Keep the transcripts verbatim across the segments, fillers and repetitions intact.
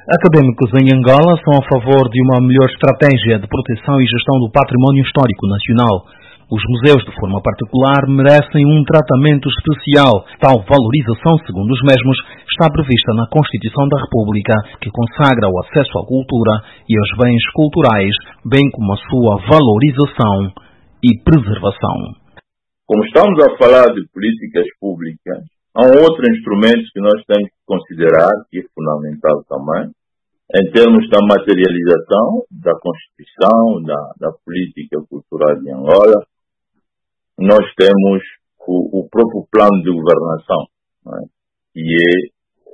Académicos em Angola são a favor de uma melhor estratégia de proteção e gestão do património histórico nacional. Os museus, de forma particular, merecem um tratamento especial. Tal valorização, segundo os mesmos, está prevista na Constituição da República, que consagra o acesso à cultura e aos bens culturais, bem como a sua valorização e preservação. Como estamos a falar de políticas públicas, há um outro instrumento que nós temos que considerar, que é fundamental também, em termos da materialização da Constituição, da, da política cultural de Angola. Nós temos o, o próprio plano de governação, né, que é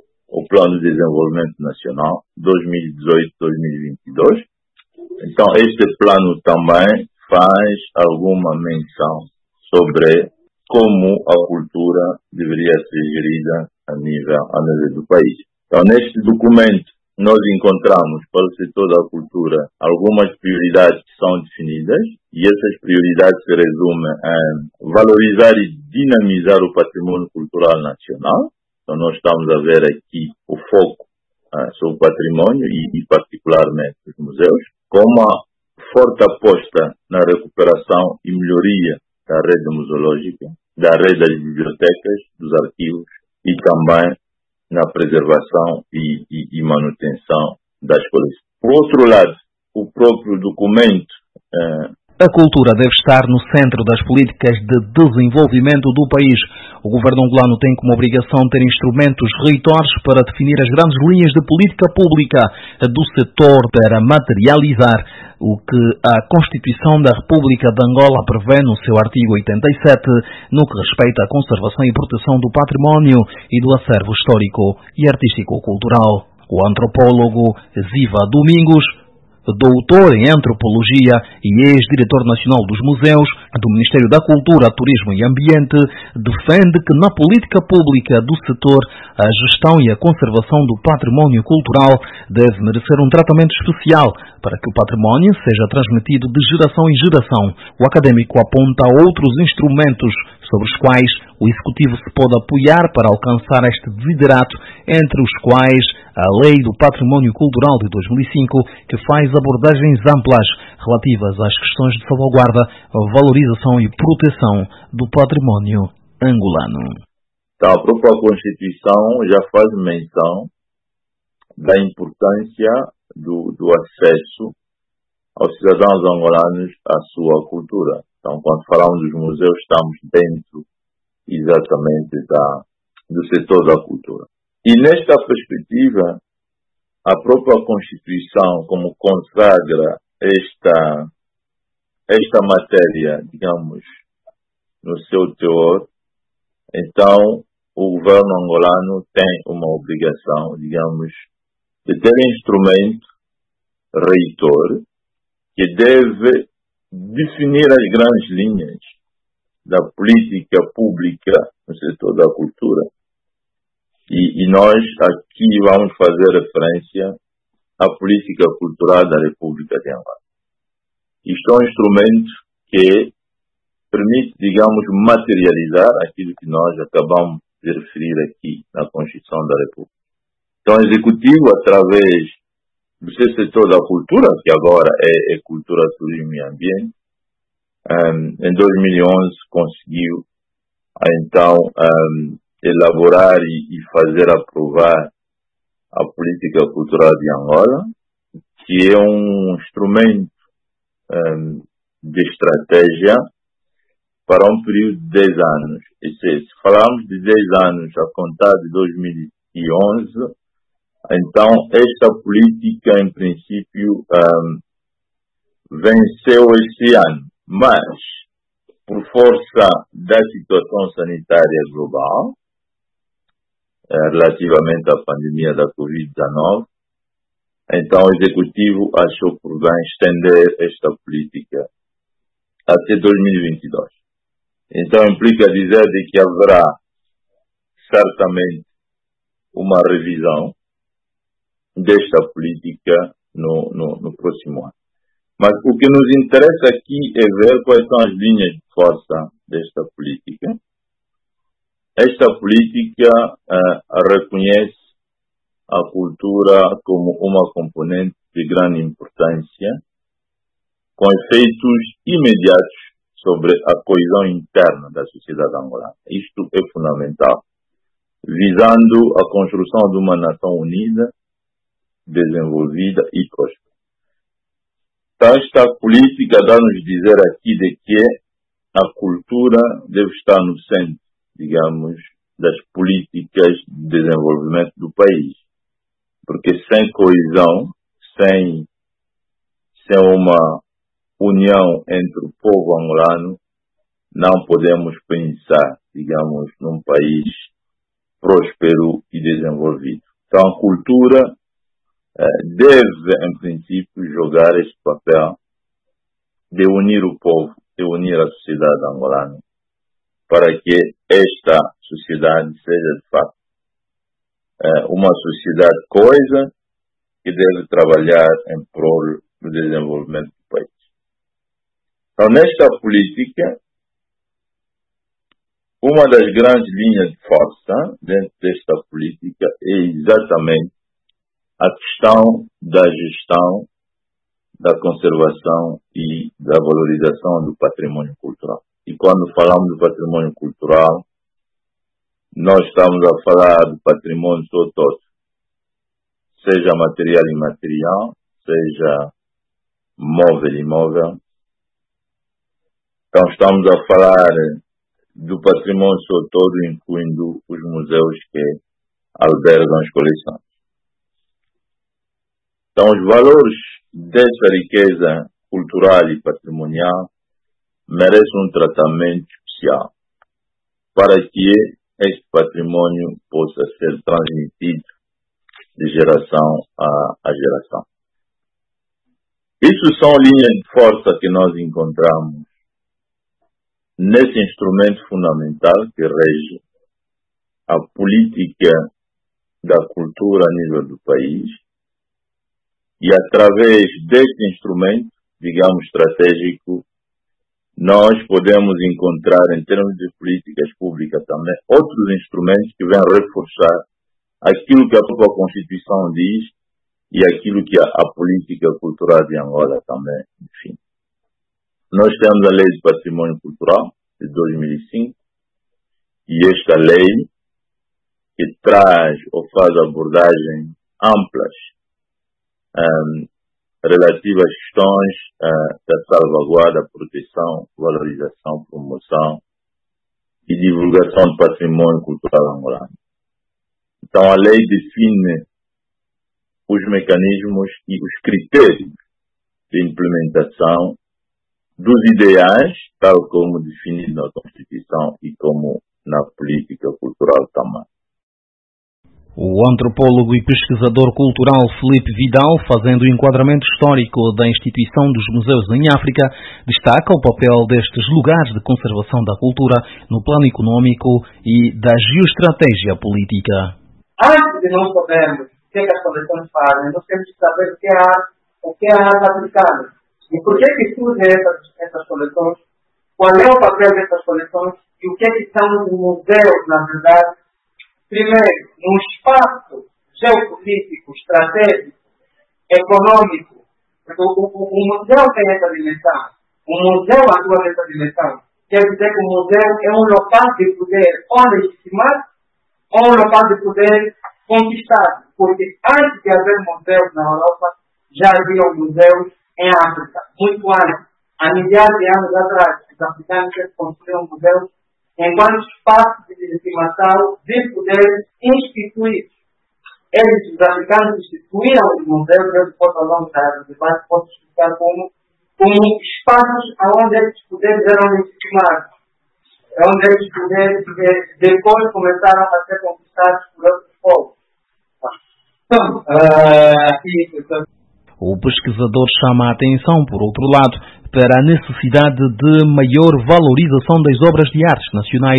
o Plano de Desenvolvimento Nacional dois mil e dezoito a dois mil e vinte e dois. Então, este plano também faz alguma menção sobre como a cultura deveria ser gerida a nível, a nível do país. Então, neste documento, nós encontramos para o setor da cultura algumas prioridades que são definidas, e essas prioridades se resumem em valorizar e dinamizar o patrimônio cultural nacional. Então, nós estamos a ver aqui o foco uh, sobre o patrimônio e, e particularmente os museus, com uma forte aposta na recuperação e melhoria da rede museológica, da rede das bibliotecas, dos arquivos e também na preservação e, e, e manutenção das coleções. Por outro lado, o próprio documento... Eh, A cultura deve estar no centro das políticas de desenvolvimento do país. O governo angolano tem como obrigação ter instrumentos reitores para definir as grandes linhas de política pública do setor para materializar o que a Constituição da República de Angola prevê no seu artigo oitenta e sete, no que respeita à conservação e proteção do património e do acervo histórico e artístico-cultural. O antropólogo Ziva Domingos, doutor em Antropologia e ex-diretor nacional dos museus do Ministério da Cultura, Turismo e Ambiente, defende que na política pública do setor a gestão e a conservação do património cultural deve merecer um tratamento especial para que o património seja transmitido de geração em geração. O académico aponta outros instrumentos sobre os quais o Executivo se pode apoiar para alcançar este desiderato, entre os quais a Lei do Património Cultural de dois mil e cinco, que faz abordagens amplas relativas às questões de salvaguarda, valorização e proteção do património angolano. Então, a própria Constituição já faz menção da importância do, do acesso aos cidadãos angolanos à sua cultura. Então, quando falamos dos museus, estamos dentro exatamente da, do setor da cultura. E nesta perspectiva, a própria Constituição, como consagra esta, esta matéria, digamos, no seu teor, então o governo angolano tem uma obrigação, digamos, de ter um instrumento reitor que deve definir as grandes linhas da política pública no setor da cultura. E, e nós aqui vamos fazer referência à política cultural da República de Angola. Isto é um instrumento que permite, digamos, materializar aquilo que nós acabamos de referir aqui na Constituição da República. Então, o Executivo, através do seu setor da cultura, que agora é, é Cultura, Turismo e Ambiente, um, em dois mil e onze conseguiu, então, um, elaborar e, e fazer aprovar a política cultural de Angola, que é um instrumento um, de estratégia para um período de dez anos. E se, se falarmos de dez anos a contar de dois mil e onze, então esta política, em princípio, um, venceu este ano, mas por força da situação sanitária global, relativamente à pandemia da covid dezenove, então o Executivo achou por bem estender esta política até dois mil e vinte e dois. Então implica dizer de que haverá certamente uma revisão desta política no, no, no próximo ano. Mas o que nos interessa aqui é ver quais são as linhas de força desta política. Esta política uh, reconhece a cultura como uma componente de grande importância, com efeitos imediatos sobre a coesão interna da sociedade angolana. Isto é fundamental, visando a construção de uma nação unida, desenvolvida e próspera. Então, esta política dá-nos dizer aqui de que a cultura deve estar no centro, digamos, das políticas de desenvolvimento do país. Porque sem coesão, sem, sem uma união entre o povo angolano, não podemos pensar, digamos, num país próspero e desenvolvido. Então, a cultura eh, deve, em princípio, jogar este papel de unir o povo, de unir a sociedade angolana, para que esta sociedade seja, de facto, eh, uma sociedade coesa que deve trabalhar em prol do desenvolvimento do país. Então, nesta política, uma das grandes linhas de força dentro desta política é exatamente a questão da gestão, da conservação e da valorização do patrimônio cultural. E quando falamos do patrimônio cultural, nós estamos a falar do patrimônio todo, seja material e imaterial, seja móvel e imóvel. Então, estamos a falar do patrimônio todo, incluindo os museus que albergam as coleções. Então, os valores dessa riqueza cultural e patrimonial merecem um tratamento especial para que este patrimônio possa ser transmitido de geração a, a geração. Isso são linhas de força que nós encontramos nesse instrumento fundamental que rege a política da cultura a nível do país, e através deste instrumento, digamos, estratégico, nós podemos encontrar, em termos de políticas públicas também, outros instrumentos que vêm reforçar aquilo que a própria Constituição diz e aquilo que a, a política cultural de Angola também define. Nós temos a Lei de Patrimônio Cultural de dois mil e cinco, e esta lei que traz ou faz abordagens amplas um, relativas às questões uh, da salvaguarda, proteção, valorização, promoção e divulgação do patrimônio cultural angolano. Então, a lei define os mecanismos e os critérios de implementação dos ideais, tal como definido na Constituição e como na política cultural também. O antropólogo e pesquisador cultural Felipe Vidal, fazendo o enquadramento histórico da instituição dos museus em África, destaca o papel destes lugares de conservação da cultura no plano econômico e da geoestratégia política. Antes de nós sabermos o que, é que as coleções fazem, nós temos que saber o que é a arte, o que é a arte aplicada. E por que que surgem essas, essas coleções? Qual é o papel dessas coleções? E o que é que são os museus, na verdade? Primeiro, num espaço geopolítico, estratégico, econômico, porque o, o, o museu tem essa dimensão. O museu atua nessa dimensão. Quer dizer que o museu é um local de poder ou legitimar ou um local de poder conquistar. Porque antes de haver museus na Europa, já havia museus em África, muito antes. Há milhares de anos atrás, os africanos construíram museus enquanto espaço de legitimação de poderes instituídos. Eles, os africanos, instituíram os museus, eu posso ao longo da debate, posso explicar como, como espaços onde esses poderes eram legitimados, onde esses poderes depois começaram a ser conquistados por outros povos. Então, uh, aqui... O pesquisador chama a atenção, por outro lado, para a necessidade de maior valorização das obras de artes nacionais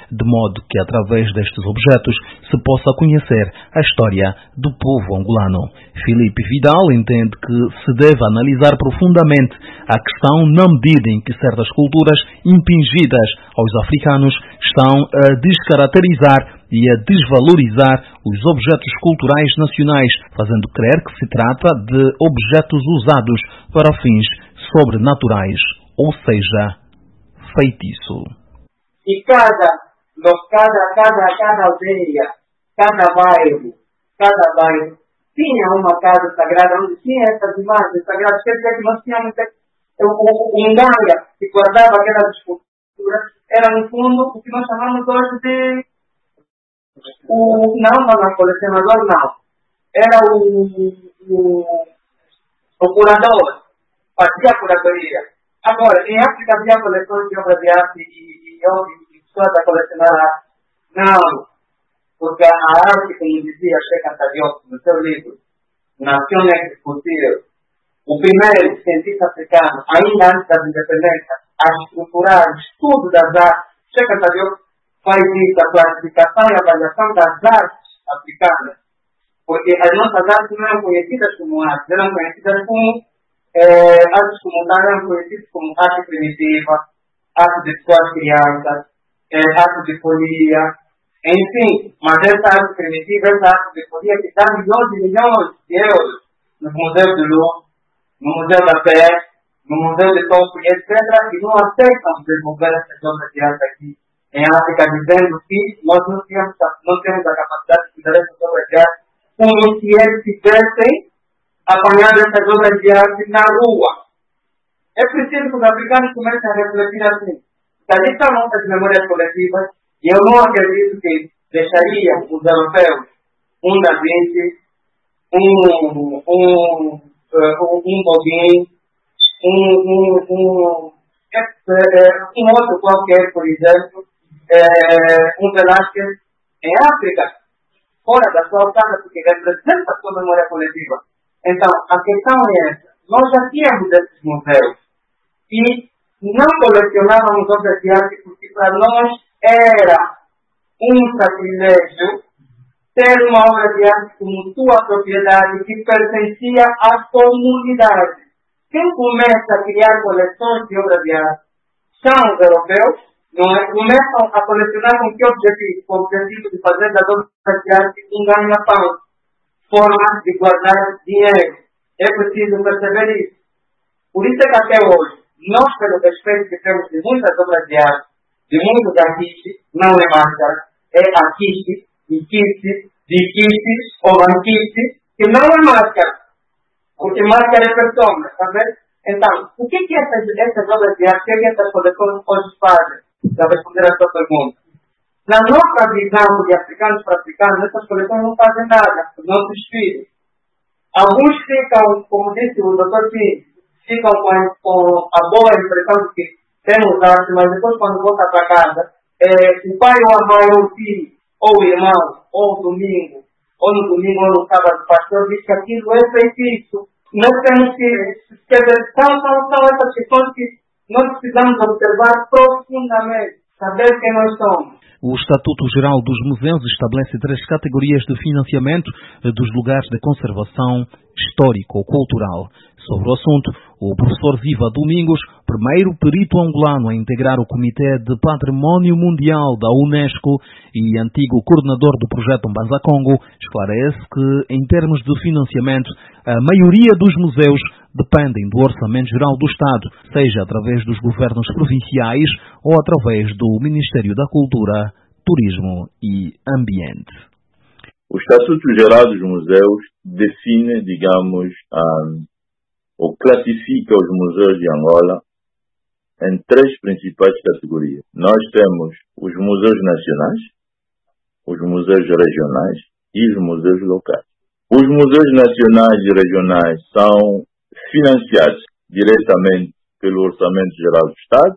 de modo que através destes objetos se possa conhecer a história do povo angolano. Filipe Vidal entende que se deve analisar profundamente a questão na medida em que certas culturas impingidas aos africanos estão a descaracterizar e a desvalorizar os objetos culturais nacionais, fazendo crer que se trata de objetos usados para fins sobrenaturais, ou seja, feitiço. E cada, cada, cada, cada aldeia, cada bairro, cada bairro tinha uma casa sagrada onde tinha essas imagens sagradas. Quer dizer que nós tínhamos um ganga que guardava aquelas esculturas. Era, no fundo, o que nós chamamos hoje de o, não, não, não, colecionador não. Era o, o, o curador. Fazia a curadoria. Agora, em África havia coleções de obras de arte e, e, e pessoas a colecionar arte. Não. Porque a arte, como dizia Cheikh Anta Diop no seu livro, Nações Discutir, o primeiro cientista africano, ainda antes das independências, a estruturar o estudo das artes. Cheikh Anta Diop faz isso, a classificação e avaliação das artes africanas. Porque as nossas artes não eram conhecidas como artes, eram conhecidas como eh, artes comunitárias, eram conhecidas como arte primitiva, arte de suas crianças, eh, arte de folia. Enfim, mas essa arte primitiva, essa arte de folia que dá milhões e milhões de euros no Museu do Louvre, no Museu da Fé, no Museu de Tóquio, etcétera, e não aceitam desenvolver essas obras de arte aqui em África, dizendo que nós não temos, não temos a capacidade de cuidar dessas obras de arte como se eles tivessem apanhado essas obras de arte na rua. É preciso que os africanos comecem a refletir assim. Ali estão nossas memórias coletivas. E eu não acredito que deixaria os europeus, um Da Vinci, um, um, um, um Gauguin, um, um, um, um outro qualquer, por exemplo, um Velázquez, em África, fora da sua casa, porque representa a sua memória coletiva. Então, a questão é essa. Nós já tínhamos esses museus e não colecionávamos obras de arte porque para nós era um sacrilégio ter uma obra de arte como sua propriedade que pertencia à comunidade. Quem começa a criar coleções de obras de arte são os europeus, não é? Começam a colecionar com que objetivo? Com o objetivo de fazer das obras de arte um ganha-pão, forma de guardar dinheiro. É preciso perceber isso. Por isso é que até hoje, nós, pelo respeito que temos de muitas obras de arte, de muitos artistas, não é máscara, é artiste, iquiste, diquiste ou banquiste, que não é máscara. Porque máscara é persona, tá vendo? Então, o que que essas, essas obras de arte, o que essas coleções hoje fazem? Para responder a sua pergunta. Na nossa visão de africanos para africanos, essas coleções não fazem nada, não se inspiram. Alguns ficam, como disse o doutor P, ficam com a, com a boa impressão de que temos arte, mas depois quando volta para casa, é, o pai ou a mãe ou o filho, ou o irmão, ou o domingo, ou no domingo ou no sábado, o pastor diz que aquilo é feitiço. Nós temos que, quer dizer, são, são, são essas questões que nós precisamos observar profundamente, saber quem nós somos. O Estatuto Geral dos Museus estabelece três categorias de financiamento dos lugares de conservação histórico-cultural. Sobre o assunto, o professor Ziva Domingos, primeiro perito angolano a integrar o Comitê de Património Mundial da Unesco e antigo coordenador do projeto Mbanza Congo, esclarece que, em termos de financiamento, a maioria dos museus dependem do Orçamento Geral do Estado, seja através dos governos provinciais ou através do Ministério da Cultura, Turismo e Ambiente. O Estatuto Geral dos Museus define, digamos, um, ou classifica os museus de Angola em três principais categorias. Nós temos os museus nacionais, os museus regionais e os museus locais. Os museus nacionais e regionais são financiados diretamente pelo Orçamento Geral do Estado,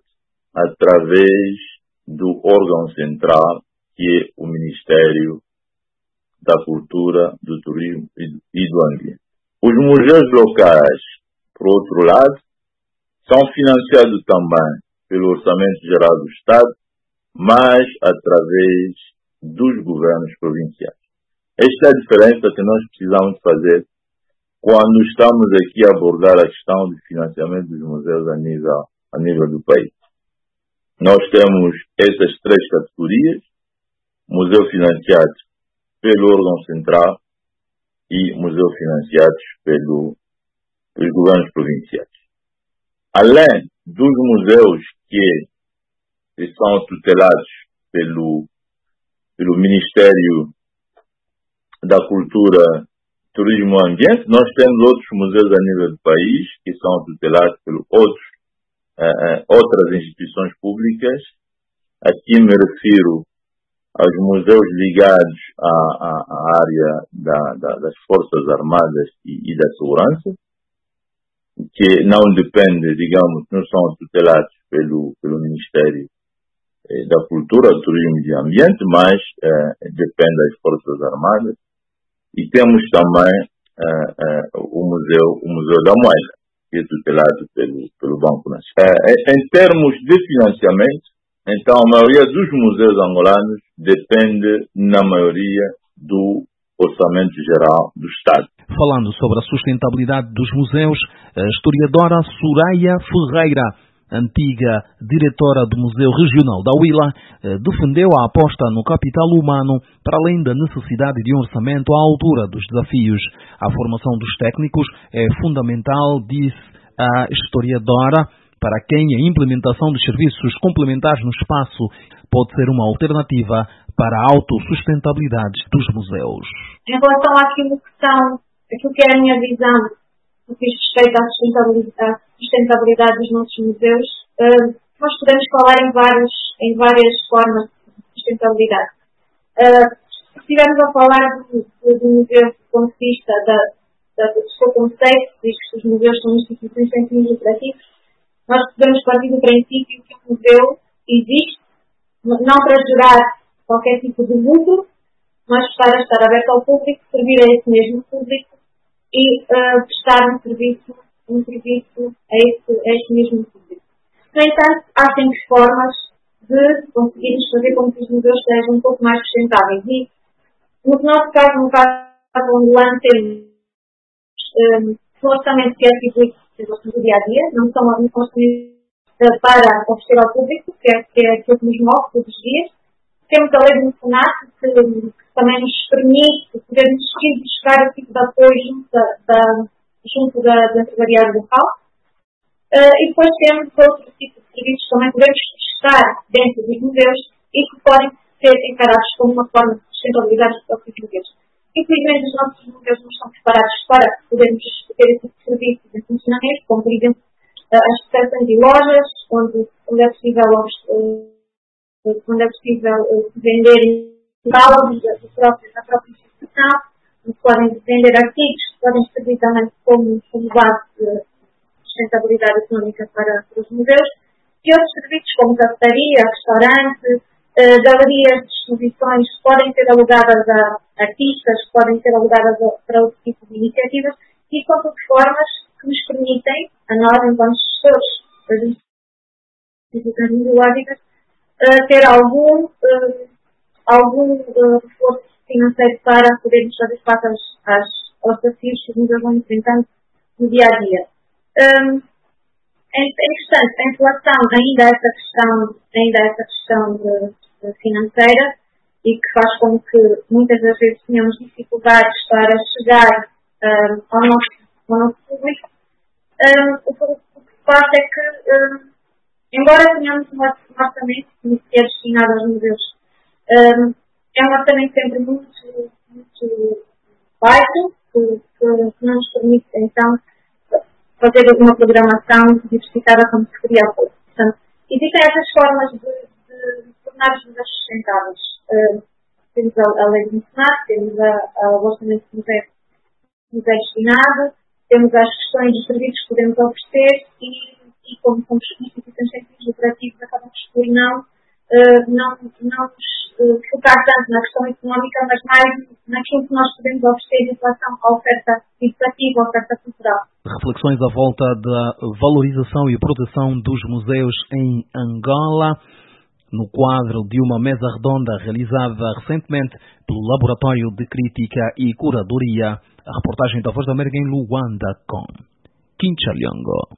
através do órgão central, que é o Ministério da Cultura, do Turismo e do Ambiente. Os museus locais, por outro lado, são financiados também pelo Orçamento Geral do Estado, mas através dos governos provinciais. Esta é a diferença que nós precisamos fazer quando estamos aqui a abordar a questão do financiamento dos museus a nível, a nível do país. Nós temos essas três categorias: museu financiado pelo órgão central e museu financiados pelo, pelos governos provinciais. Além dos museus que, que são tutelados pelo, pelo Ministério da Cultura, Turismo e Ambiente, nós temos outros museus a nível do país que são tutelados por outros, uh, outras instituições públicas. Aqui me refiro aos museus ligados à, à, à área da, da, das Forças Armadas e, e da Segurança, que não depende, digamos, não são tutelados pelo, pelo Ministério eh, da Cultura, Turismo e Ambiente, mas eh, depende das Forças Armadas. E temos também eh, eh, o, museu, o Museu da Moeda, que é tutelado pelo, pelo Banco Nacional. Eh, em termos de financiamento, então a maioria dos museus angolanos depende, na maioria, do Orçamento Geral do Estado. Falando sobre a sustentabilidade dos museus, a historiadora Soraya Ferreira, antiga diretora do Museu Regional da Huila, defendeu a aposta no capital humano para além da necessidade de um orçamento à altura dos desafios. A formação dos técnicos é fundamental, disse a historiadora, para quem a implementação de serviços complementares no espaço pode ser uma alternativa para a autossustentabilidade dos museus. Em relação àquilo que são, aquilo que é a minha visão no que diz respeito à sustentabilidade, sustentabilidade dos nossos museus, uh, nós podemos falar em, vários, em várias formas de sustentabilidade. Uh, se estivermos a falar do, do museu do ponto de vista da, da, do seu conceito, diz que os museus são instituições sem fins lucrativos, nós podemos partir do princípio que o museu existe não para gerar qualquer tipo de lucro, mas para estar aberto ao público, servir a esse mesmo público e uh, prestar um serviço, um serviço a, esse, a esse mesmo público. No entanto, há sempre formas de conseguirmos fazer com que os museus sejam um pouco mais sustentáveis. E, no nosso caso, no caso angolano, temos um, um orçamento que é atribuído do dia a dia, não são orçamentos para oferecer ao público, que é, que é aquilo que nos move todos os dias. Temos a lei do mecenato, que, que também nos permite podermos buscar o tipo de apoio junto da, da, junto da, da empresariado local. Uh, e depois temos outro tipo de serviços que também podemos prestar dentro dos museus e que podem ser encarados como uma forma de sustentabilidade dos próprios museus. Infelizmente, os nossos museus não estão preparados para podermos ter esse tipo de serviços em funcionamento, como, por exemplo, as recepções de lojas, onde, onde é possível, onde é possível vender catálogos da própria, da própria instituição, onde podem vender artigos que podem servir também como, como base de sustentabilidade económica para, para os museus, e outros serviços como cafetaria, restaurante, Uh, galerias de exposições que podem ser alugadas a artistas, que podem ser alugadas a, para outro tipo de iniciativas, e são tudo formas que nos permitem, a nós, enquanto gestores das instituições museológicas, uh, ter algum, uh, algum uh, reforço financeiro para podermos fazer face às, às, aos desafios que os museus vão enfrentando no dia a dia. Um, É interessante, em relação ainda a essa questão, ainda a essa questão de, de financeira, e que faz com que muitas das vezes tenhamos dificuldades para chegar um, ao, nosso, ao nosso público, um, o, o que se passa é que, um, embora tenhamos um orçamento que é destinado aos museus, um, é um orçamento sempre muito, muito baixo, que, que, que não nos permite, então, fazer uma programação diversificada como se queria há pouco. Portanto, existem essas formas de, de tornar os museus sustentáveis. Uh, temos a, a lei do mecenato, temos a, a, o orçamento que nos é, nos é destinado, temos as questões dos serviços que podemos oferecer e, e como somos instituições sem fins lucrativos, acabamos por não, uh, não, não nos uh, focar tanto na questão económica, mas mais naquilo que nós podemos oferecer em relação à oferta educativa, à oferta cultural. Reflexões à volta da valorização e proteção dos museus em Angola. no quadro de uma mesa redonda realizada recentemente pelo Laboratório de Crítica e Curadoria. A reportagem da Voz da América em Luanda com Quincha Liongo.